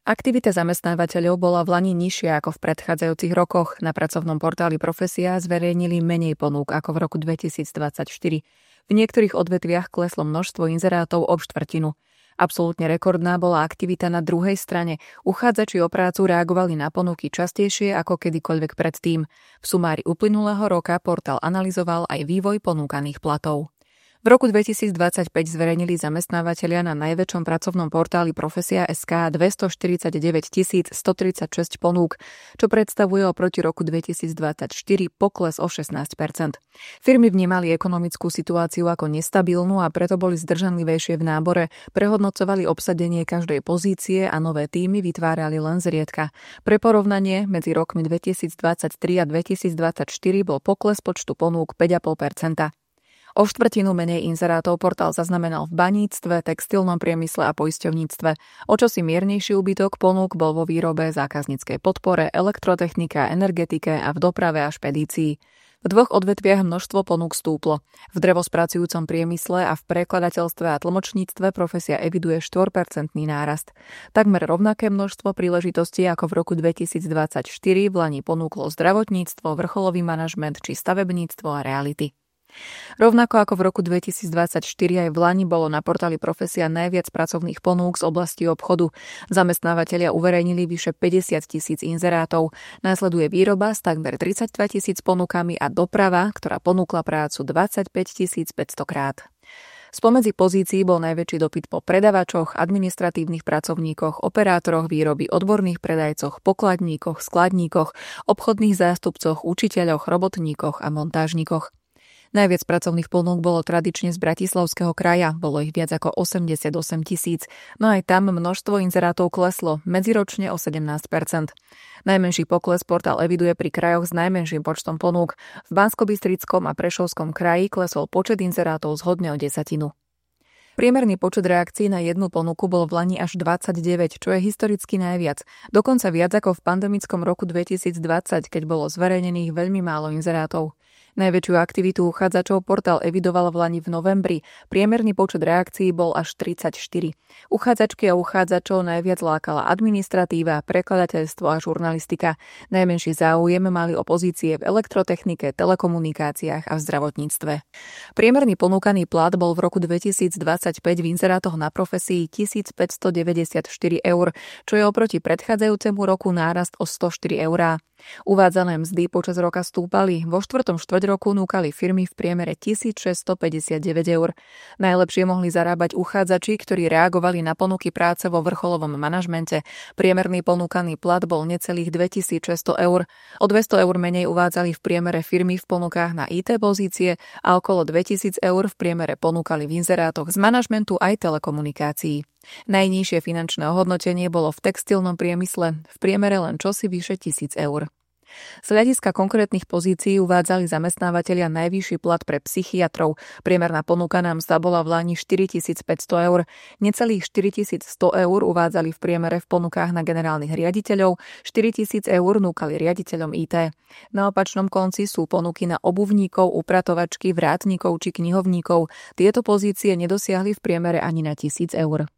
Aktivita zamestnávateľov bola v lani nižšia ako v predchádzajúcich rokoch. Na pracovnom portáli Profesia zverejnili menej ponúk ako v roku 2024. V niektorých odvetviach kleslo množstvo inzerátov o štvrtinu. Absolútne rekordná bola aktivita na druhej strane. Uchádzači o prácu reagovali na ponuky častejšie ako kedykoľvek predtým. V sumári uplynulého roka portál analyzoval aj vývoj ponúkaných platov. V roku 2025 zverejnili zamestnávateľia na najväčšom pracovnom portáli Profesia.sk 249 136 ponúk, čo predstavuje oproti roku 2024 pokles o 16%. Firmy vnímali ekonomickú situáciu ako nestabilnú a preto boli zdržanlivejšie v nábore, prehodnocovali obsadenie každej pozície a nové tímy vytvárali len zriedka. Pre porovnanie, medzi rokmi 2023 a 2024 bol pokles počtu ponúk 5,5%. O štvrtinu menej inzerátov portál zaznamenal v baníctve, textilnom priemysle a poisťovníctve. O čosi miernejší úbytok ponúk bol vo výrobe, zákazníckej podpore, elektrotechnike, energetike a v doprave a špedícii. V dvoch odvetviach množstvo ponúk stúplo. V drevospracujúcom priemysle a v prekladateľstve a tlmočníctve Profesia eviduje 4% nárast. Takmer rovnaké množstvo príležitostí ako v roku 2024 v lani ponúklo zdravotníctvo, vrcholový manažment či stavebníctvo a reality. Rovnako ako v roku 2024 aj v lani bolo na portáli Profesia najviac pracovných ponúk z oblasti obchodu. Zamestnávatelia uverejnili vyše 50 000 inzerátov. Následuje výroba s takmer 32 000 ponukami a doprava, ktorá ponúkla prácu 25 500 krát. Spomedzi pozícií bol najväčší dopyt po predavačoch, administratívnych pracovníkoch, operátoroch výroby, odborných predajcoch, pokladníkoch, skladníkoch, obchodných zástupcoch, učiteľoch, robotníkoch a montážnikoch. Najviac pracovných ponúk bolo tradične z Bratislavského kraja, bolo ich viac ako 88 000, no aj tam množstvo inzerátov kleslo, medziročne o 17%. Najmenší pokles portál eviduje pri krajoch s najmenším počtom ponúk. V Banskobystrickom a Prešovskom kraji klesol počet inzerátov zhodne o 10. Priemerný počet reakcií na jednu ponuku bol v lani až 29, čo je historicky najviac. Dokonca viac ako v pandemickom roku 2020, keď bolo zverejnených veľmi málo inzerátov. Najväčšiu aktivitu uchádzačov portál evidoval v lani v novembri. Priemerný počet reakcií bol až 34. Uchádzačky a uchádzačov najviac lákala administratíva, prekladateľstvo a žurnalistika. Najmenší záujem mali o pozície v elektrotechnike, telekomunikáciách a v zdravotníctve. Priemerný ponúkaný plat bol v roku 2025 v inzerátoch na Profesii 1594 eur, čo je oproti predchádzajúcemu roku nárast o 104 eurá. Uvádzané mzdy počas roka stúpali. Vo štvrtom štvrťroku núkali firmy v priemere 1659 eur. Najlepšie mohli zarábať uchádzači, ktorí reagovali na ponuky práce vo vrcholovom manažmente. Priemerný ponúkaný plat bol necelých 2600 eur. O 200 eur menej uvádzali v priemere firmy v ponukách na IT pozície a okolo 2000 eur v priemere ponúkali v inzerátoch z manažmentu aj telekomunikácií. Najnižšie finančné ohodnotenie bolo v textilnom priemysle, v priemere len čosi vyše 1000 eur. Z hľadiska konkrétnych pozícií uvádzali zamestnávateľia najvyšší plat pre psychiatrov. Priemerná ponúkaná mzda bola v lani 4500 eur. Necelých 4100 eur uvádzali v priemere v ponukách na generálnych riaditeľov, 4000 eur núkali riaditeľom IT. Na opačnom konci sú ponuky na obuvníkov, upratovačky, vrátnikov či knihovníkov. Tieto pozície nedosiahli v priemere ani na 1000 eur.